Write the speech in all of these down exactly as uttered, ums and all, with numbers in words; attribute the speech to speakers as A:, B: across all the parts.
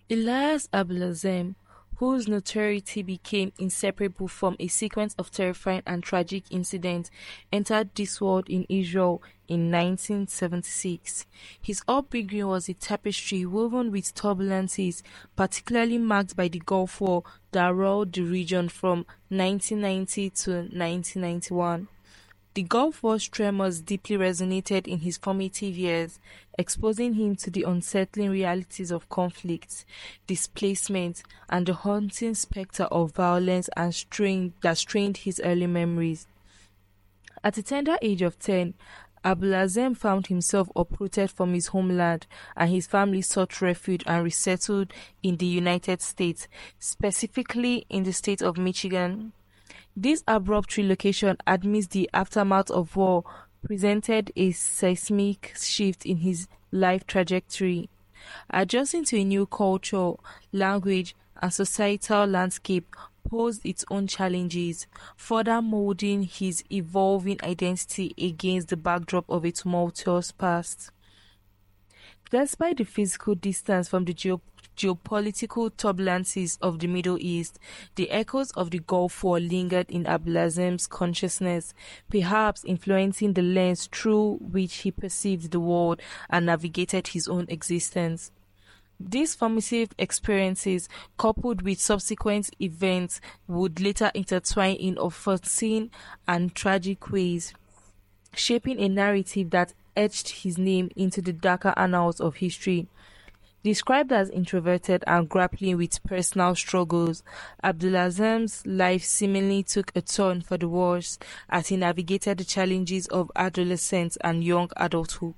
A: Elias Ablazem, whose notoriety became inseparable from a sequence of terrifying and tragic incidents, entered this world in Israel in nineteen seventy-six. His upbringing was a tapestry woven with turbulences, particularly marked by the Gulf War that roiled the region from nineteen ninety to nineteen ninety-one. The Gulf War's tremors deeply resonated in his formative years, exposing him to the unsettling realities of conflict, displacement, and the haunting specter of violence and strain that strained his early memories. At the tender age of ten, Abulazem found himself uprooted from his homeland, and his family sought refuge and resettled in the United States, specifically in the state of Michigan. This abrupt relocation amidst the aftermath of war presented a seismic shift in his life trajectory. Adjusting to a new culture, language, and societal landscape posed its own challenges, further molding his evolving identity against the backdrop of a tumultuous past. Despite the physical distance from the geo- geopolitical turbulences of the Middle East, the echoes of the Gulf War lingered in Abulazem's consciousness, perhaps influencing the lens through which he perceived the world and navigated his own existence. These formative experiences, coupled with subsequent events, would later intertwine in unforeseen and tragic ways, shaping a narrative that etched his name into the darker annals of history. Described as introverted and grappling with personal struggles, Abdulazem's life seemingly took a turn for the worse as he navigated the challenges of adolescence and young adulthood.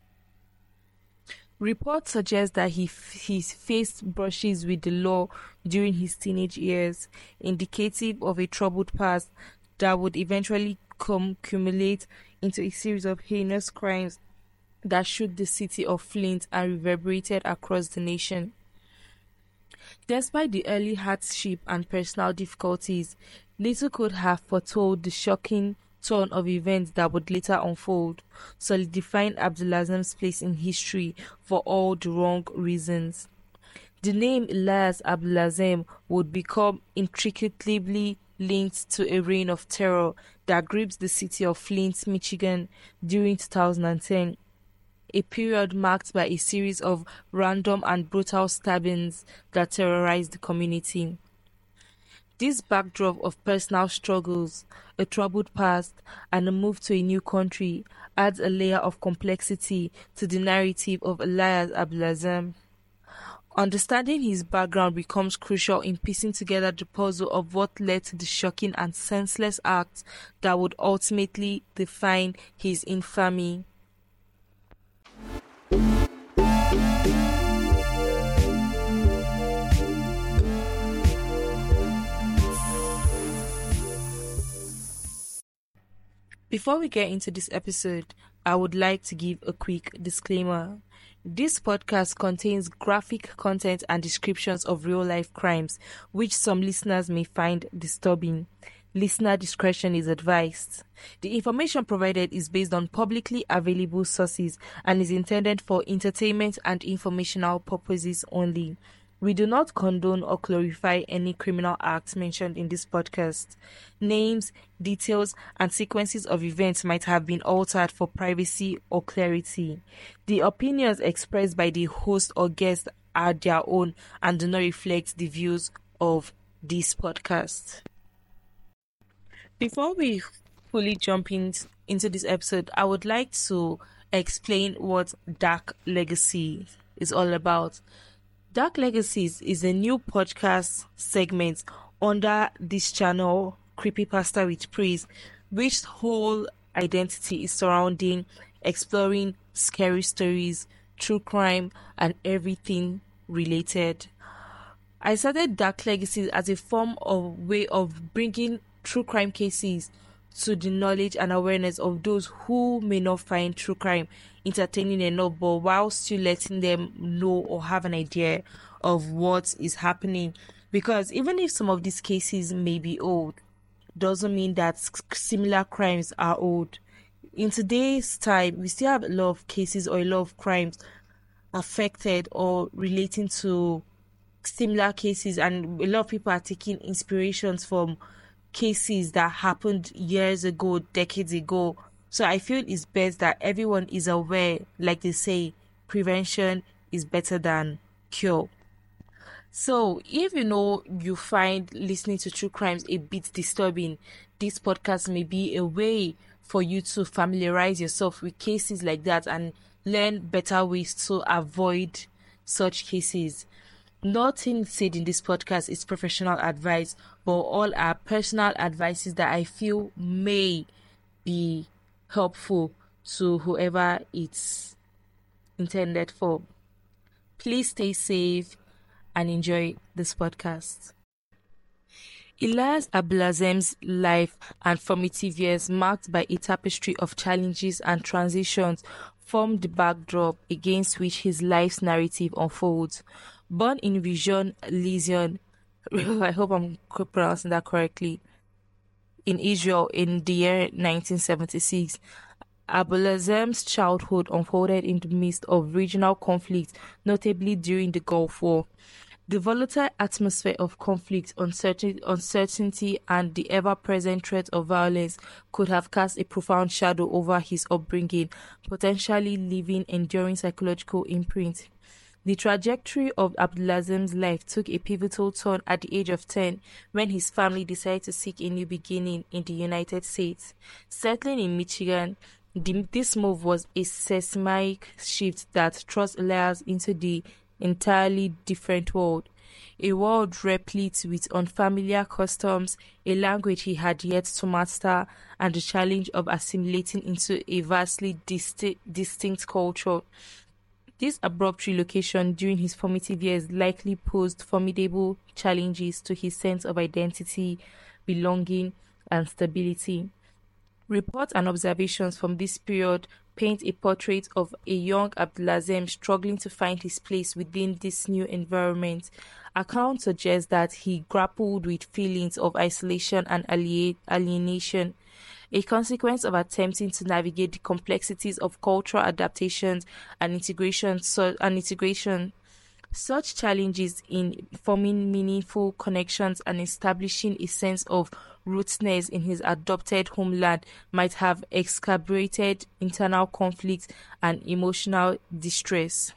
A: Reports suggest that he, f- he faced brushes with the law during his teenage years, indicative of a troubled past that would eventually cum- culminate into a series of heinous crimes that shook the city of Flint and reverberated across the nation. Despite the early hardship and personal difficulties, little could have foretold the shocking turn of events that would later unfold, solidifying Abdulazem's place in history for all the wrong reasons. The name Elias Abdulazem would become intricately linked to a reign of terror that gripped the city of Flint, Michigan during two thousand ten, a period marked by a series of random and brutal stabbings that terrorized the community. This backdrop of personal struggles, a troubled past, and a move to a new country adds a layer of complexity to the narrative of Elias Abdulazem. Understanding his background becomes crucial in piecing together the puzzle of what led to the shocking and senseless acts that would ultimately define his infamy. Before we get into this episode, I would like to give a quick disclaimer. This podcast contains graphic content and descriptions of real-life crimes, which some listeners may find disturbing. Listener discretion is advised. The information provided is based on publicly available sources and is intended for entertainment and informational purposes only. We do not condone or glorify any criminal acts mentioned in this podcast. Names, details, and sequences of events might have been altered for privacy or clarity. The opinions expressed by the host or guest are their own and do not reflect the views of this podcast. Before we fully jump in, into this episode, I would like to explain what Dark Legacy is all about. Dark Legacies is a new podcast segment under this channel, Creepypasta with Praise, which whole identity is surrounding exploring scary stories, true crime, and everything related. I started Dark Legacies as a form of way of bringing true crime cases to the knowledge and awareness of those who may not find true crime entertaining enough, but while still letting them know or have an idea of what is happening. Because even if some of these cases may be old, doesn't mean that similar crimes are old. In today's time, we still have a lot of cases or a lot of crimes affected or relating to similar cases, and a lot of people are taking inspirations from cases that happened years ago, decades ago. So I feel it's best that everyone is aware, like they say, prevention is better than cure. So, if you know you find listening to true crimes a bit disturbing, this podcast may be a way for you to familiarize yourself with cases like that and learn better ways to avoid such cases. Nothing said in this podcast is professional advice, but all are personal advices that I feel may be helpful to whoever it's intended for. Please stay safe and enjoy this podcast. Elias Ablazem's life and formative years, marked by a tapestry of challenges and transitions, form the backdrop against which his life's narrative unfolds. Born in Rishon LeZion, I hope I'm pronouncing that correctly, in Israel in the year nineteen seventy-six, Ablazem's childhood unfolded in the midst of regional conflict, notably during the Gulf War. The volatile atmosphere of conflict, uncertain- uncertainty, and the ever-present threat of violence could have cast a profound shadow over his upbringing, potentially leaving enduring psychological imprint. The trajectory of Ablazem's life took a pivotal turn at the age of ten when his family decided to seek a new beginning in the United States. Settling in Michigan, the, this move was a seismic shift that thrust Elias into the entirely different world, a world replete with unfamiliar customs, a language he had yet to master, and the challenge of assimilating into a vastly disti- distinct culture. This abrupt relocation during his formative years likely posed formidable challenges to his sense of identity, belonging, and stability. Reports and observations from this period paint a portrait of a young Ablazem struggling to find his place within this new environment. Accounts suggest that he grappled with feelings of isolation and alienation, a consequence of attempting to navigate the complexities of cultural adaptations and integration. So, and integration. Such challenges in forming meaningful connections and establishing a sense of rootedness in his adopted homeland might have exacerbated internal conflict and emotional distress.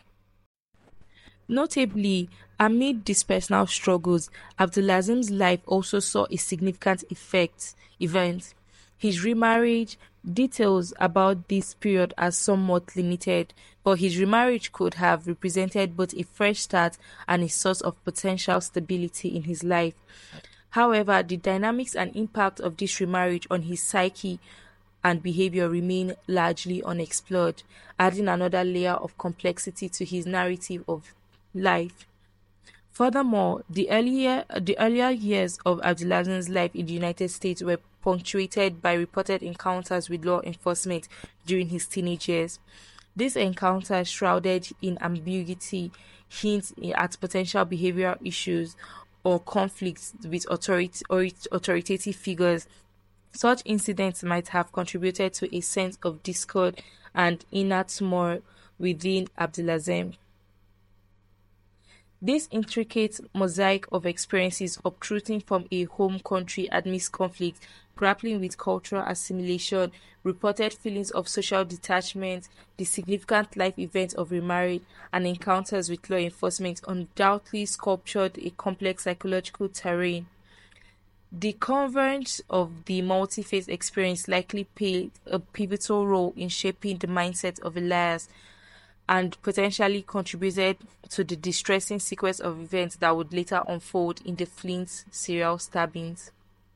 A: Notably, amid these personal struggles, Ablazem's life also saw a significant effect event. His remarriage. Details about this period are somewhat limited, but his remarriage could have represented both a fresh start and a source of potential stability in his life. However, the dynamics and impact of this remarriage on his psyche and behavior remain largely unexplored, adding another layer of complexity to his narrative of life. Furthermore, the earlier the earlier years of Ablazem's life in the United States were punctuated by reported encounters with law enforcement during his teenage years. These encounters, shrouded in ambiguity, hint at potential behavioral issues or conflicts with authority or authoritative figures. Such incidents might have contributed to a sense of discord and inner turmoil within Ablazem. This intricate mosaic of experiences uprooting from a home country amidst conflict, grappling with cultural assimilation, reported feelings of social detachment, the significant life events of remarriage, and encounters with law enforcement undoubtedly sculptured a complex psychological terrain. The convergence of the multi-phase experience likely played a pivotal role in shaping the mindset of Elias, and potentially contributed to the distressing sequence of events that would later unfold in the Flint serial stabbings.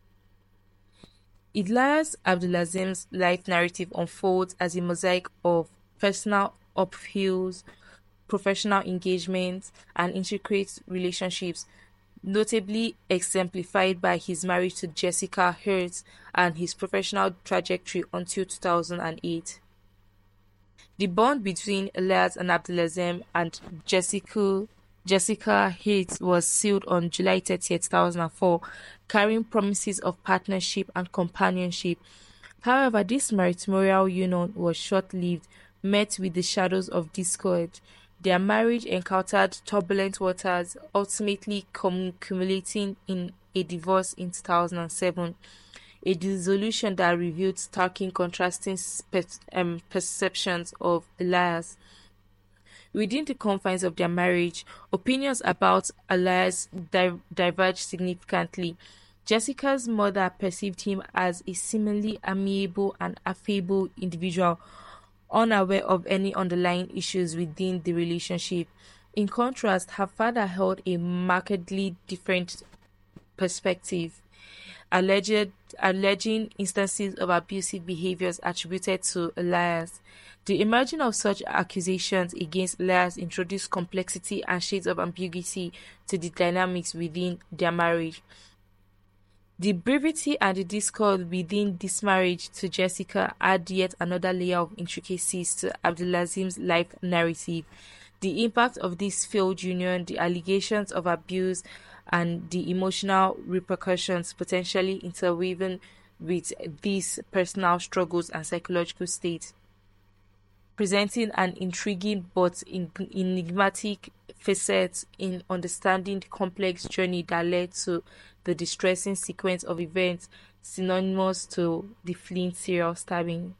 A: Elias Ablazem's life narrative unfolds as a mosaic of personal upheavals, professional engagements, and intricate relationships, notably exemplified by his marriage to Jessica Hertz and his professional trajectory until two thousand eight. The bond between Elias and Ablazem and Jessica Jessica Hertz was sealed on July thirtieth, two thousand four, carrying promises of partnership and companionship. However, this matrimonial union was short-lived, met with the shadows of discord. Their marriage encountered turbulent waters, ultimately cum- culminating in a divorce in two thousand seven, a dissolution that revealed starkly contrasting spe- um, perceptions of Elias. Within the confines of their marriage, opinions about Elias di- diverged significantly. Jessica's mother perceived him as a seemingly amiable and affable individual, unaware of any underlying issues within the relationship. In contrast, her father held a markedly different perspective, alleged alleging instances of abusive behaviors attributed to Elias. The emerging of such accusations against Elias introduced complexity and shades of ambiguity to the dynamics within their marriage. The brevity and the discord within this marriage to Jessica add yet another layer of intricacies to Abdulazim's life narrative. The impact of this failed union, the allegations of abuse, and the emotional repercussions potentially interweaving with these personal struggles and psychological states, presenting an intriguing but enigmatic facet in understanding the complex journey that led to the distressing sequence of events synonymous to the Flint serial stabbing.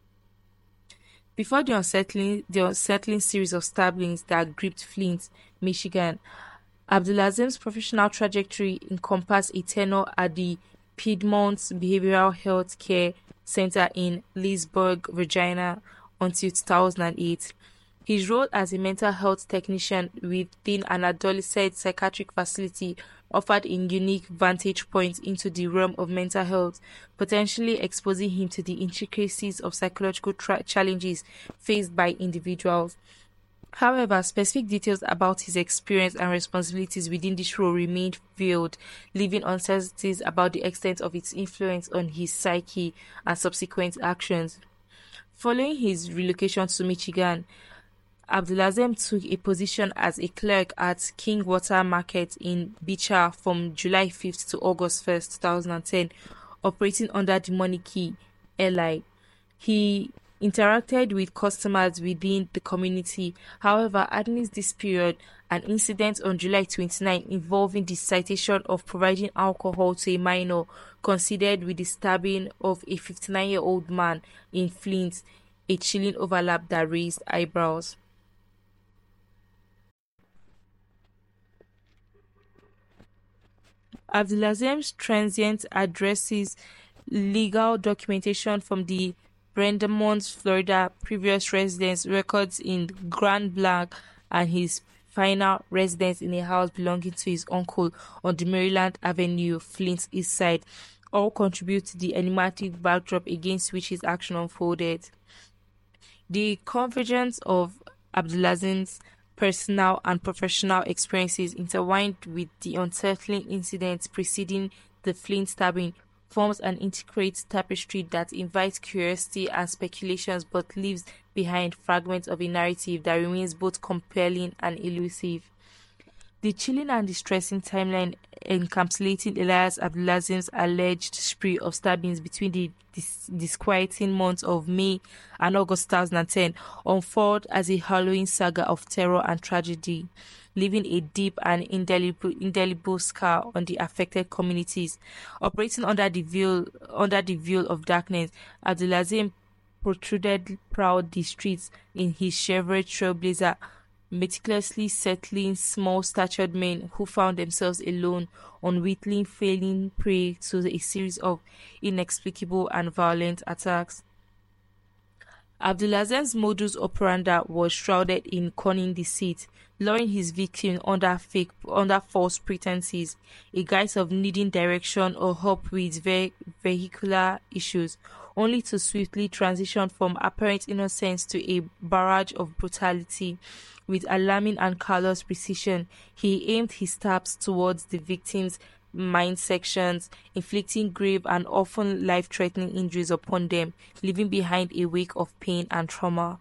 A: Before the unsettling, the unsettling series of stabbings that gripped Flint, Michigan, Abdulazim's professional trajectory encompassed a tenure at the Piedmont Behavioral Health Care Center in Leesburg, Virginia, until two thousand eight. His role as a mental health technician within an adolescent psychiatric facility offered a unique vantage point into the realm of mental health, potentially exposing him to the intricacies of psychological tra- challenges faced by individuals. However, specific details about his experience and responsibilities within this role remained veiled, leaving uncertainties about the extent of its influence on his psyche and subsequent actions. Following his relocation to Michigan, Abdulazem took a position as a clerk at King Water Market in Beecher from July fifth to August first, twenty ten, operating under the moniker Eli. He interacted with customers within the community. However, amidst this period, an incident on July twenty-ninth involving the citation of providing alcohol to a minor coincided with the stabbing of a fifty-nine-year-old man in Flint, a chilling overlap that raised eyebrows. Abdulazem's transient addresses legal documentation from the Brandamont, Florida previous residence, records in Grand Blanc, and his final residence in a house belonging to his uncle on the Maryland Avenue, Flint East Side, all contribute to the enigmatic backdrop against which his action unfolded. The convergence of Abdulazim's personal and professional experiences intertwined with the unsettling incidents preceding the Flint stabbing forms an intricate tapestry that invites curiosity and speculations but leaves behind fragments of a narrative that remains both compelling and elusive. The chilling and distressing timeline encapsulating Elias Abdulazim's alleged spree of stabbings between the dis- disquieting months of May and August twenty ten unfold as a harrowing saga of terror and tragedy, leaving a deep and indelible, indelible scar on the affected communities. Operating under the veil under the veil of darkness, Abdulazim protruded proud the streets in his Chevrolet Trailblazer, meticulously settling small-statured men who found themselves alone, unwittingly falling prey to a series of inexplicable and violent attacks. Abdulazem's modus operandi was shrouded in cunning deceit, luring his victim under fake under false pretenses, a guise of needing direction or help with ve- vehicular issues, only to swiftly transition from apparent innocence to a barrage of brutality. With alarming and callous precision, he aimed his stabs towards the victim's midsections, inflicting grave and often life-threatening injuries upon them, leaving behind a wake of pain and trauma.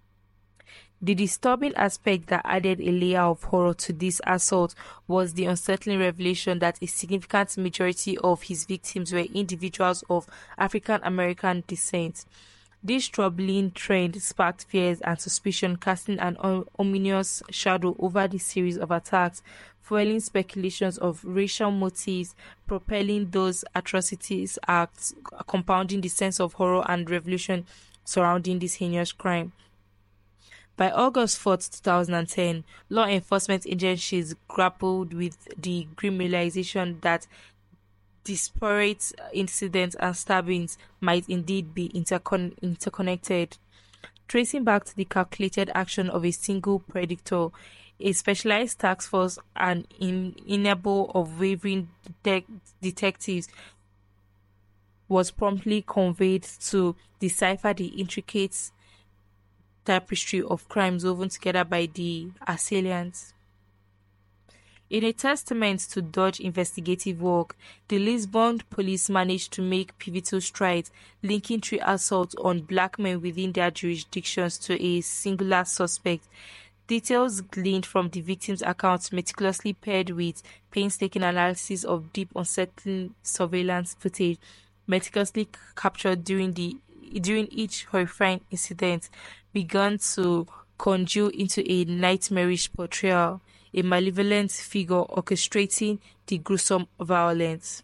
A: The disturbing aspect that added a layer of horror to this assault was the unsettling revelation that a significant majority of his victims were individuals of African American descent. This troubling trend sparked fears and suspicion, casting an o- ominous shadow over the series of attacks, fueling speculations of racial motives, propelling those atrocities acts, compounding the sense of horror and revolution surrounding this heinous crime. By August fourth, twenty ten, law enforcement agencies grappled with the grim realization that disparate incidents and stabbings might indeed be intercon- interconnected. Tracing back to the calculated action of a single predator, a specialized task force and in enable of wavering detec- detectives was promptly conveyed to decipher the intricate tapestry of crimes woven together by the assailants. In a testament to Dutch investigative work, the Lisbon police managed to make pivotal strides, linking three assaults on black men within their jurisdictions to a singular suspect. Details gleaned from the victims' accounts, meticulously paired with painstaking analysis of deep, unsettling surveillance footage, meticulously captured during the during each horrifying incident, began to conjure into a nightmarish portrayal, a malevolent figure orchestrating the gruesome violence.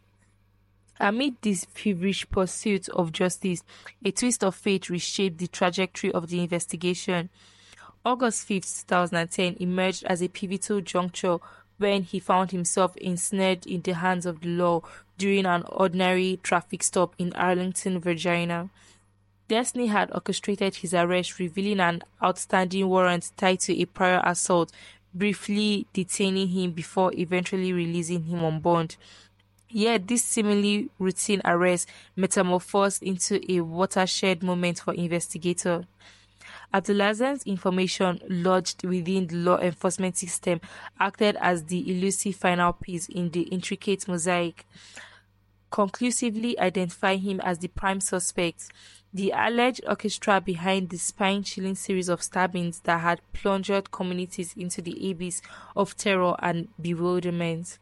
A: Amid this feverish pursuit of justice, a twist of fate reshaped the trajectory of the investigation. August fifth, twenty ten emerged as a pivotal juncture when he found himself ensnared in the hands of the law during an ordinary traffic stop in Arlington, Virginia. Destiny had orchestrated his arrest, revealing an outstanding warrant tied to a prior assault, briefly detaining him before eventually releasing him on bond. Yet this seemingly routine arrest metamorphosed into a watershed moment for investigators. Abdulazam's information lodged within the law enforcement system acted as the elusive final piece in the intricate mosaic, conclusively identifying him as the prime suspect, the alleged orchestra behind the spine-chilling series of stabbings that had plunged communities into the abyss of terror and bewilderment.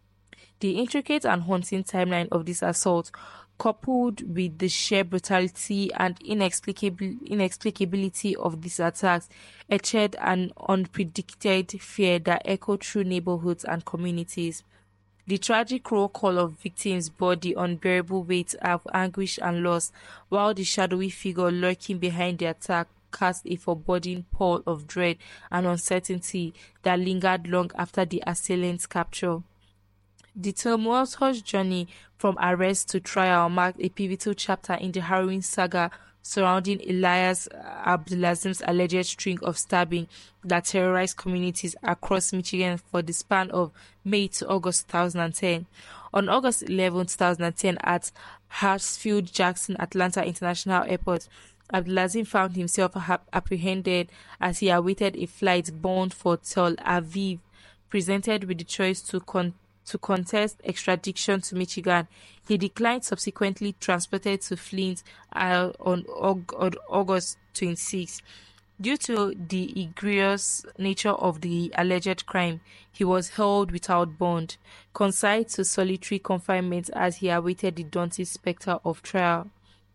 A: The intricate and haunting timeline of this assault, coupled with the sheer brutality and inexplicable inexplicability of these attacks, etched an unpredicted fear that echoed through neighborhoods and communities. The tragic roll call of victims bore the unbearable weight of anguish and loss, while the shadowy figure lurking behind the attack cast a foreboding pall of dread and uncertainty that lingered long after the assailant's capture. The tumultuous journey from arrest to trial marked a pivotal chapter in the harrowing saga surrounding Elias Abdulazim's alleged string of stabbing that terrorized communities across Michigan for the span of May to August twenty ten. On August eleventh, twenty ten, at Hartsfield-Jackson Atlanta International Airport, Abdulazim found himself ha- apprehended as he awaited a flight bound for Tel Aviv, presented with the choice to con- to contest extradition to Michigan. He declined, subsequently transported to Flint uh, on, Aug- on August twenty-sixth. Due to the egregious nature of the alleged crime, he was held without bond, consigned to solitary confinement as he awaited the daunting specter of trial.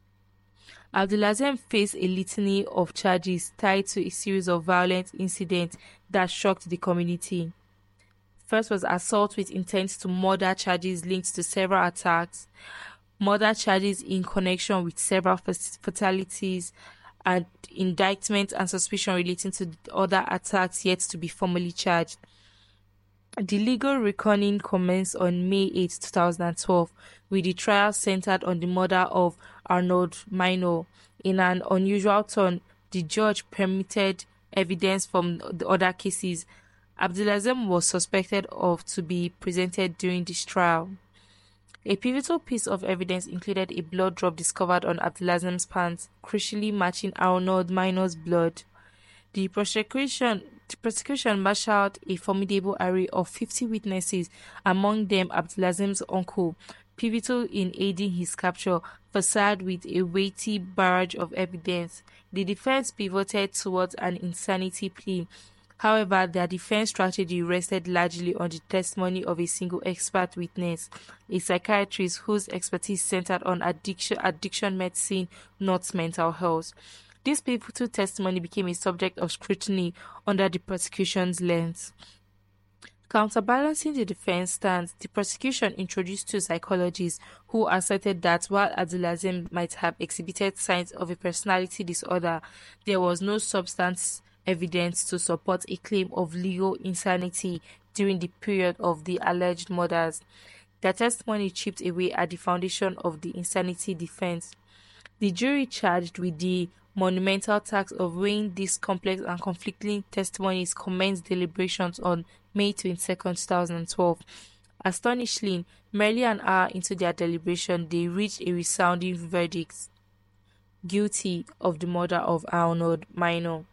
A: Abdulazem faced a litany of charges tied to a series of violent incidents that shocked the community. First was assault with intent to murder, charges linked to several attacks, murder charges in connection with several fatalities, and indictment and suspicion relating to other attacks yet to be formally charged. The legal reckoning commenced on May eighth, twenty twelve, with the trial centered on the murder of Arnold Minor. In an unusual turn, the judge permitted evidence from the other cases Abdulazem was suspected of to be presented during this trial. A pivotal piece of evidence included a blood drop discovered on Abdulazem's pants, crucially matching Arnold Minor's blood. The prosecution, the prosecution marshaled a formidable array of fifty witnesses, among them Abdulazem's uncle, pivotal in aiding his capture, facade with a weighty barrage of evidence. The defense pivoted towards an insanity plea, However, their defense strategy rested largely on the testimony of a single expert witness, a psychiatrist whose expertise centered on addiction, addiction medicine, not mental health. This pivotal testimony became a subject of scrutiny under the prosecution's lens. Counterbalancing the defense stance, the prosecution introduced two psychologists who asserted that while Abdulazim might have exhibited signs of a personality disorder, there was no substance evidence to support a claim of legal insanity during the period of the alleged murders. Their testimony chipped away at the foundation of the insanity defense. The jury charged with the monumental task of weighing these complex and conflicting testimonies commenced deliberations on May twenty-second, twenty twelve. Astonishingly, merely an hour into their deliberation, they reached a resounding verdict: guilty of the murder of Arnold Minor.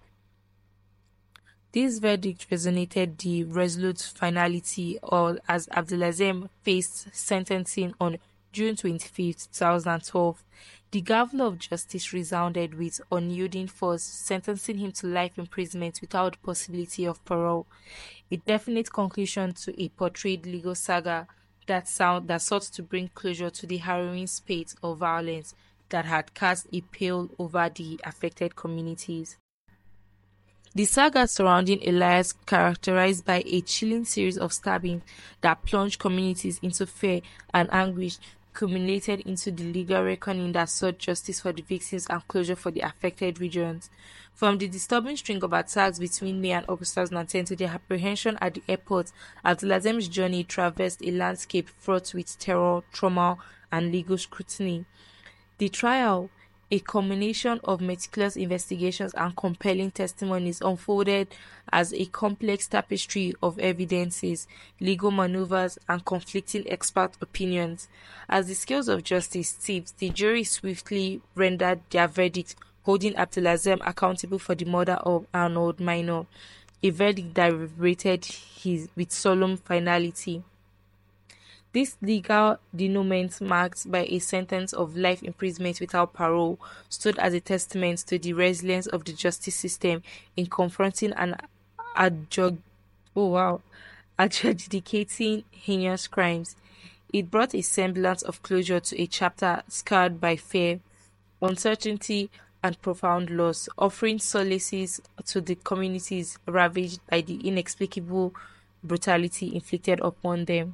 A: This verdict resonated the resolute finality or as Abdulazim faced sentencing on June twenty-fifth, twenty twelve. The gavel of justice resounded with unyielding force, sentencing him to life imprisonment without possibility of parole, a definite conclusion to a portrayed legal saga that, sound, that sought to bring closure to the harrowing spate of violence that had cast a pall over the affected communities. The saga surrounding Elias, characterized by a chilling series of stabbings that plunged communities into fear and anguish, culminated into the legal reckoning that sought justice for the victims and closure for the affected regions. From the disturbing string of attacks between May and August twenty ten to their apprehension at the airport, Abdulazim's journey traversed a landscape fraught with terror, trauma, and legal scrutiny. The trial, a culmination of meticulous investigations and compelling testimonies, unfolded as a complex tapestry of evidences, legal maneuvers, and conflicting expert opinions. As the scales of justice tipped, the jury swiftly rendered their verdict, holding Abdulazim accountable for the murder of Arnold Minor, a verdict that reverberated his with solemn finality. This legal denouement, marked by a sentence of life imprisonment without parole, stood as a testament to the resilience of the justice system in confronting and adjug- oh wow, adjudicating heinous crimes. It brought a semblance of closure to a chapter scarred by fear, uncertainty, and profound loss, offering solaces to the communities ravaged by the inexplicable brutality inflicted upon them.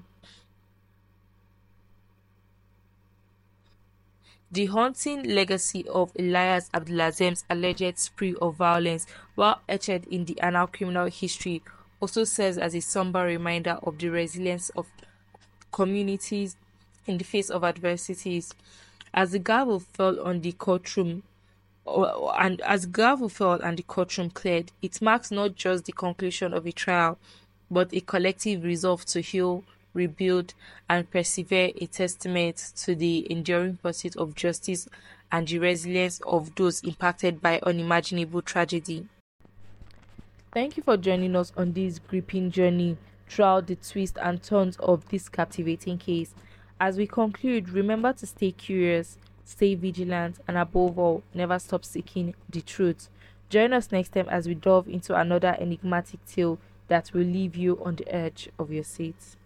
A: The haunting legacy of Elias Abdulazim's alleged spree of violence, while etched in the annal criminal history, also serves as a somber reminder of the resilience of communities in the face of adversities. As the gavel fell on the courtroom, and as gavel fell and the courtroom cleared, it marks not just the conclusion of a trial, but a collective resolve to heal, rebuild, and persevere, a testament to the enduring pursuit of justice and the resilience of those impacted by unimaginable tragedy. Thank you for joining us on this gripping journey throughout the twists and turns of this captivating case. As we conclude, remember to stay curious, stay vigilant, and above all, never stop seeking the truth. Join us next time as we delve into another enigmatic tale that will leave you on the edge of your seats.